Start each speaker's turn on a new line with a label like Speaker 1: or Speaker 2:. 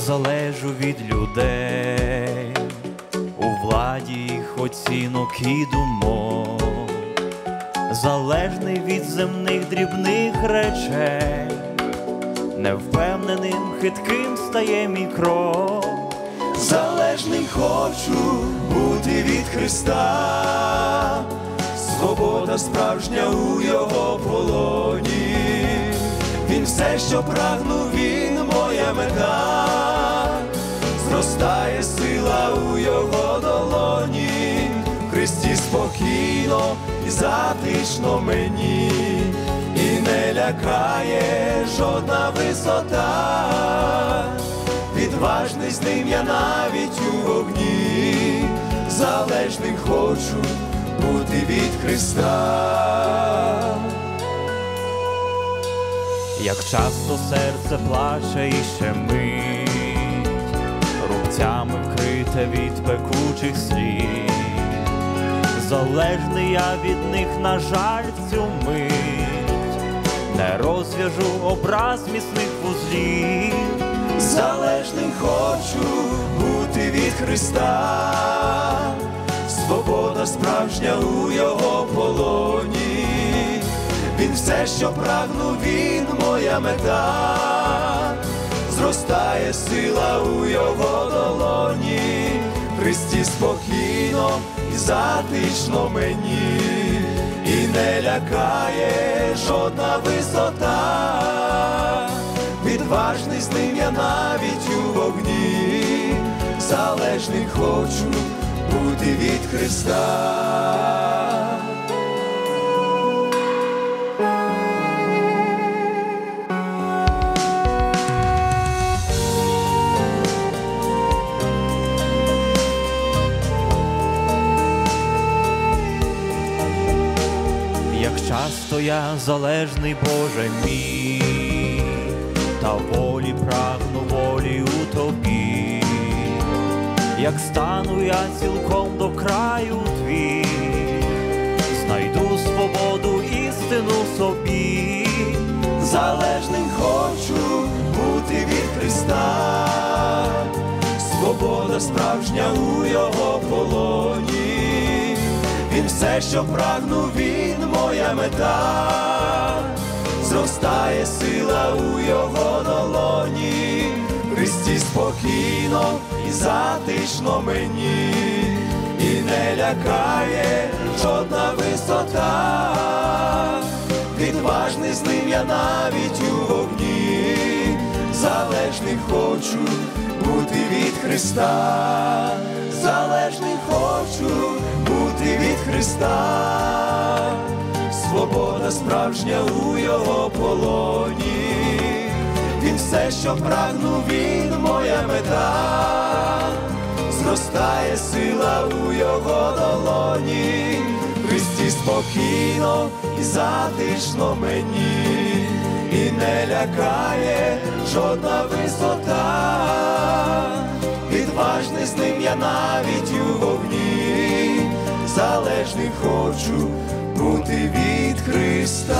Speaker 1: залежу від людей, у владі їх оцінок і думок, залежний від земних дрібних речей, невпевненим, хитким стає мій крок.
Speaker 2: Залежний хочу бути від Христа, свобода справжня у Його полоні. Він все, що прагнув, Він моя мета, зростає сила у Його долоні. В Христі спокійно і затишно мені, і не лякає жодна висота. Відважний з ним я навіть у вогні, залежним хочу бути від Христа.
Speaker 1: Як часто серце плаче і щемить, рубцями вкрите від пекучих слів, залежний я від них, на жаль, в цю мить, не розв'яжу образ міцних вузлів.
Speaker 2: Залежним хочу бути від Христа, свобода справжня у Його полоні. Він все, що прагнув, Він моя мета, зростає сила у Його долоні. В Христі спокійно і затишно мені, і не лякає жодна висота. Відважний з ним я навіть у вогні, залежний хочу бути від Христа.
Speaker 1: Як часто я залежний, Боже мій, та волі прагну, волі у Тобі. Як стану я цілком до краю Твій, знайду свободу, істину собі.
Speaker 2: Залежним хочу бути від Христа, свобода справжня у Його полоні. Він все, що прагнув, Він моя мета, зростає сила у Його долоні. В Христі спокійно і затишно мені, і не лякає жодна висота. Відважний з ним я навіть у вогні, залежний хочу бути від Христа. Залежний хочу бути від Христа, свобода справжня у Його полоні. Він все, що прагнув, Він моя мета, зростає сила у Його долоні. В Христі спокійно і затишно мені, і не лякає жодна висота. Відважний з ним я навіть у вогні, залежний хочу бути від Христа.